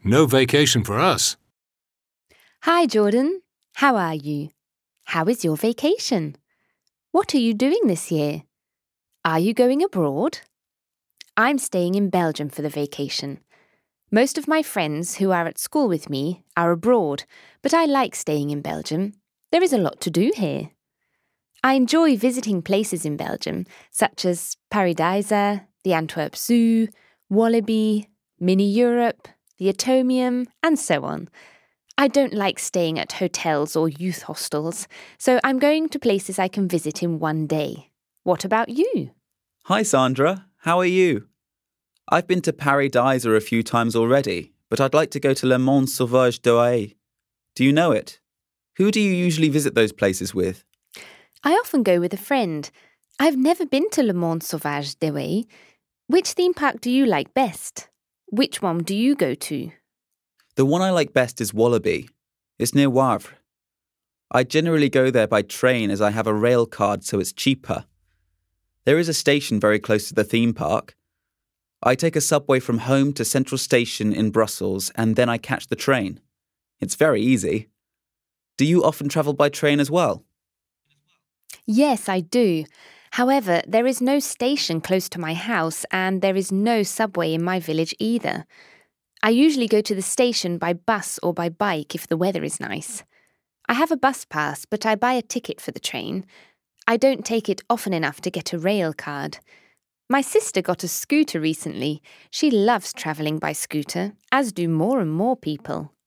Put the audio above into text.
No vacation for us. Hi, Jordan. How are you? How is your vacation? What are you doing this year? Are you going abroad? I'm staying in Belgium for the vacation. Most of my friends who are at school with me are abroad, but I like staying in Belgium. There is a lot to do here. I enjoy visiting places in Belgium, such as Paradise, the Antwerp Zoo, Wallaby, Mini Europe, the Atomium, and so on. I don't like staying at hotels or youth hostels, so I'm going to places I can visit in one day. What about you? Hi, Sandra. How are you? I've been to Paradise a few times already, but I'd like to go to Le Monde Sauvage d'Oahu. Do you know it? Who do you usually visit those places with? I often go with a friend. I've never been to Le Monde Sauvage d'Oahu. Which theme park do you like best? Which one do you go to? The one I like best is Wallaby. It's near Wavre. I generally go there by train as I have a rail card, so it's cheaper. There is a station very close to the theme park. I take a subway from home to Central Station in Brussels and then I catch the train. It's very easy. Do you often travel by train as well? Yes, I do. However, there is no station close to my house and there is no subway in my village either. I usually go to the station by bus or by bike if the weather is nice. I have a bus pass, but I buy a ticket for the train. I don't take it often enough to get a rail card. My sister got a scooter recently. She loves travelling by scooter, as do more and more people.